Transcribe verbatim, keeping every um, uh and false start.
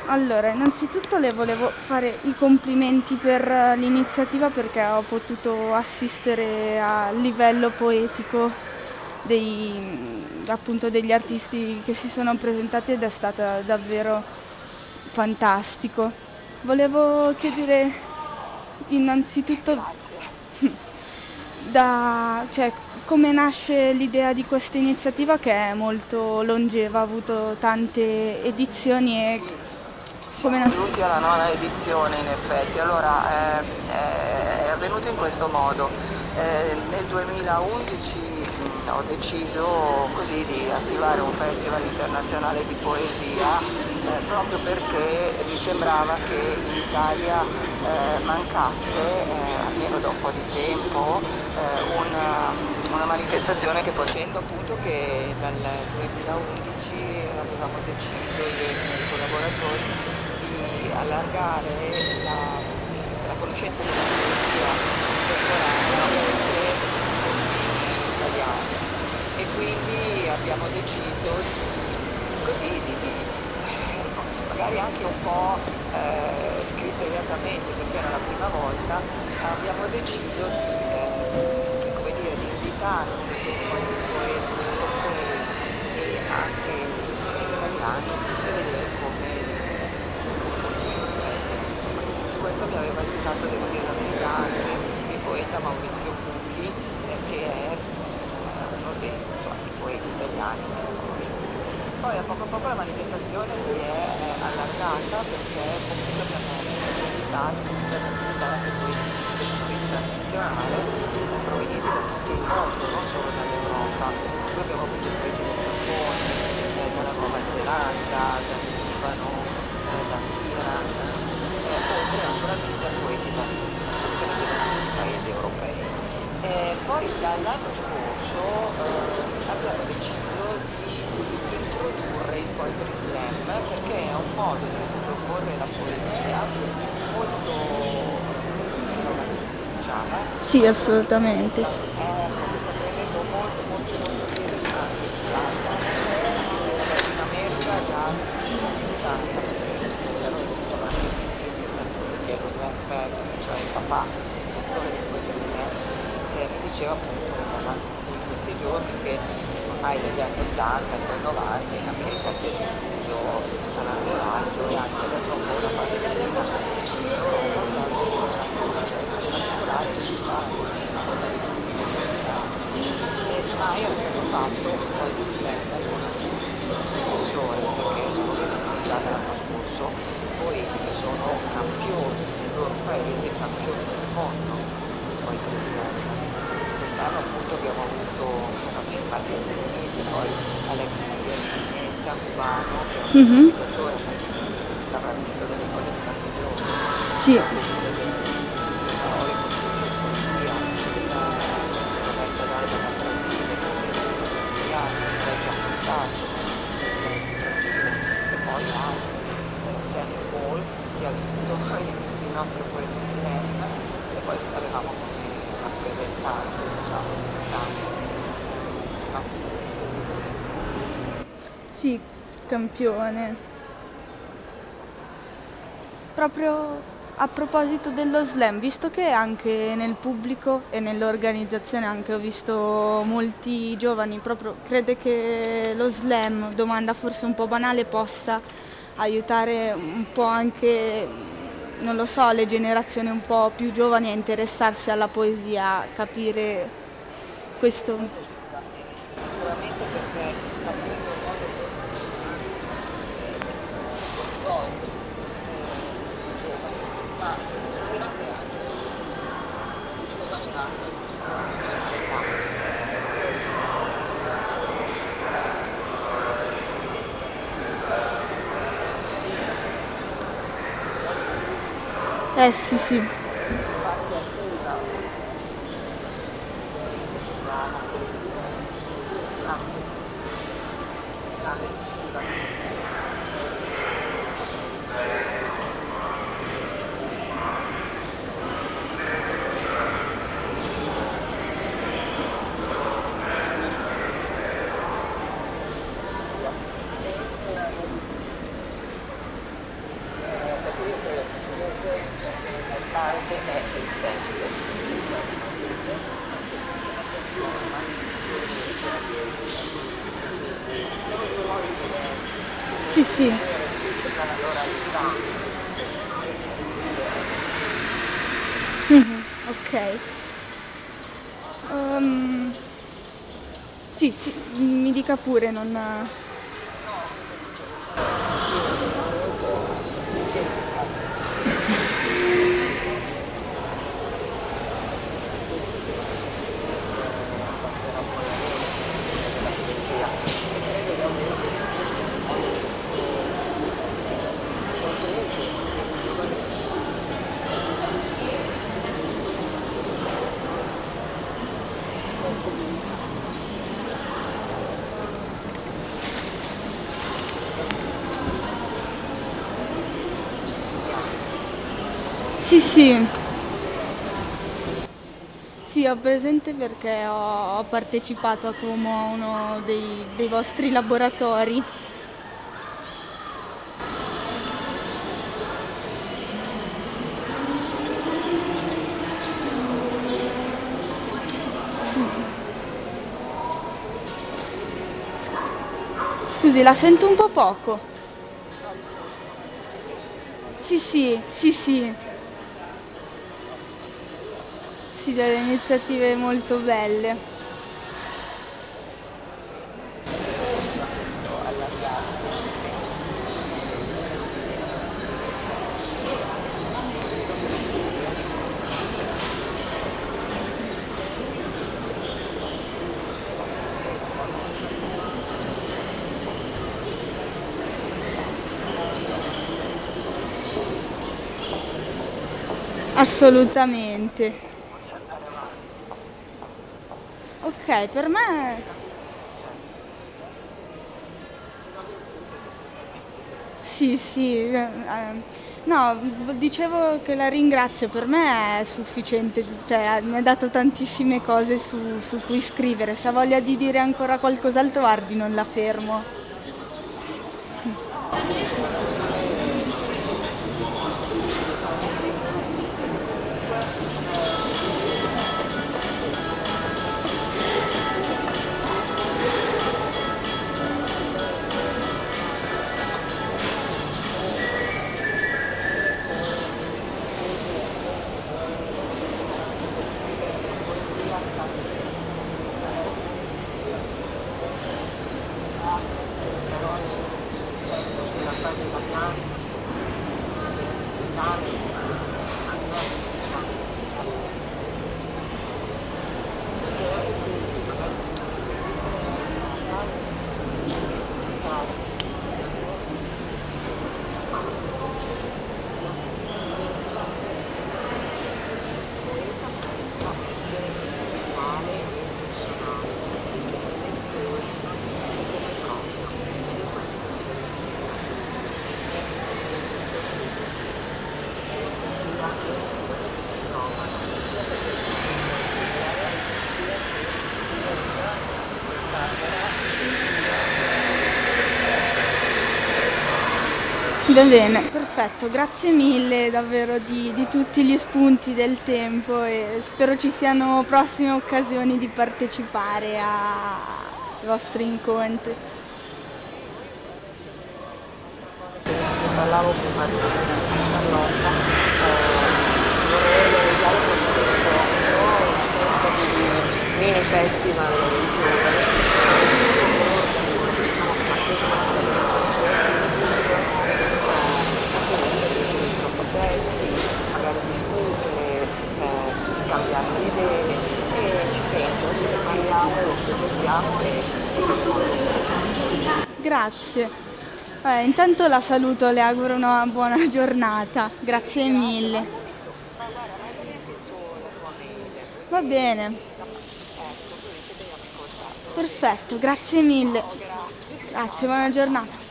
Allora, innanzitutto le volevo fare i complimenti per eh, l'iniziativa perché ho potuto assistere al livello poetico dei, appunto, degli artisti che si sono presentati ed è stata davvero fantastico. Volevo chiedere innanzitutto Grazie. da, cioè, come nasce l'idea di questa iniziativa che è molto longeva, ha avuto tante edizioni e Sì, come siamo nasce? giunti alla nona edizione in effetti. Allora, ehm, è avvenuto in questo modo. Eh, nel duemilaundici mh, ho deciso così di attivare un festival internazionale di poesia, eh, proprio perché mi sembrava che in Italia eh, mancasse, eh, almeno da un po' di tempo, eh, una, una manifestazione che potendo appunto che dal duemilaundici avevamo deciso io e i miei collaboratori di allargare la, la conoscenza della poesia contemporanea oltre i confini italiani e quindi abbiamo deciso di, così, di, di eh, magari anche un po' eh, scriteriatamente perché era la prima volta, abbiamo deciso di, ehm, come dire, di invitare un certo numero di poeti europei e anche eh, italiani e vedere come, come costruire un festival, insomma. In questo mi aveva aiutato, devo dire la verità, anche il poeta Maurizio Cucchi, eh, che è eh, uno dei, insomma, dei poeti italiani più conosciuti. Poi a poco a poco la manifestazione si è eh, allargata perché comunque abbiamo invitato, cominciato ad invitare anche poeti di spessore internazionale eh, provenienti da tutto il mondo, non solo dall'Europa. Per cui abbiamo avuto poeti dal Giappone, eh, dalla Nuova Zelanda, dal Libano, eh, dall'Iran, eh, oltre naturalmente a poeti da, praticamente da tutti i paesi europei. Eh, poi dall'anno scorso ehm, abbiamo deciso di introdurre il Poetry Slam perché è un modo di riproporre la poesia molto eh, innovativo, diciamo, Sì, soprattutto che assolutamente. sta, ecco, che sta prendendo molto molto molto piede anche in Italia, anche se in, in America già da un po' d'anni, perché è vero è tutto, ma anche Andy Smith, che, è stato, che è lo slam pappy, cioè il papà, l'inventore del Poetry Slam, eh, mi diceva appunto, parlando con lui in questi giorni, che ormai dagli anni ottanta e poi novanta in America si è diffuso a largo raggio e anzi adesso è un po' una fase declinante. In Europa sta avendo un grande successo, in particolare in Utah e in Colorado Springs, dove abitiamo. E mai era stato fatto un poetry slam con poeti di questo spessore, perché sono venuti già dall'anno scorso poeti che sono campioni nel loro paese e campioni nel mondo di poetry slam. Quest'anno appunto abbiamo avuto prima di Andy Smith, poi Alexis Diaz Spinetta, cubano, che è un Mhm. improvvisatore, infatti avrà visto delle cose meravigliose, ha Sì, fatto delle, delle- delle parole costruite in poesia, eh, Roberta D'Alba dal Brasile, con bellissimi brasiliani, Regia Furtado con il Poetry Slam in Brasile e poi altri, S- eh, Sammy Small che ha vinto il, il nostro Poetry Slam e poi avevamo come rappresentante, diciamo, dell'Italia eh, Matteo Seso sempre Seso. sì, campione. Proprio a proposito dello slam, visto che anche nel pubblico e nell'organizzazione anche ho visto molti giovani, proprio crede che lo slam, domanda forse un po' banale, possa aiutare un po' anche, non lo so, le generazioni un po' più giovani a interessarsi alla poesia, a capire questo. Questo sicuramente, sicuramente perché appunto è un modo per coinvolgere, eh, coinvolgere eh, i giovani, ma devo dire che anche insomma, essere giovani ma anche forse di una certa età, perché comunque Eh sì, sì. parte attiva, diciamo così, anche aggressiva nei confronti L'importante è il testo. Sono due modi diversi, Sì, sì. la oralità. Mhm, ok. Ehm, sì, sì, mi dica pure, non... Sì, sì. Sì, ho presente perché ho, ho partecipato a Como a uno dei, dei vostri laboratori. Scusi, la sento un po' poco. Sì, sì, sì, sì. Sì, delle iniziative molto belle. Assolutamente. Ok, per me... Sì, sì. eh, eh, No, dicevo che la ringrazio, per me è sufficiente, cioè mi ha dato tantissime cose su, su cui scrivere. Se ha voglia di dire ancora qualcos'altro, guardi, non la fermo. Va bene, perfetto, grazie mille davvero di, di tutti gli spunti del tempo e spero ci siano prossime occasioni di partecipare ai vostri incontri. Parlavo prima di Carlotta, eh, vorrei organizzare qualche incontro, una sorta di mini festival dei giovani, dove solo coloro che diciamo che partecipano alle attività possono eh, acquisire, leggere i propri testi, magari discutere, eh, scambiarsi idee e ci penso, adesso ne parliamo, lo progettiamo e ti dico. Grazie. Eh, intanto la saluto, le auguro una buona giornata. Grazie mille. Ma guarda, mandami anche il tuo, la tua mail, Va così bene, la fa- ecco, così ci teniamo in contatto, va bene? perfetto, grazie mille. Ciao, grazie. Ciao, Grazie, buona ciao, ciao. giornata.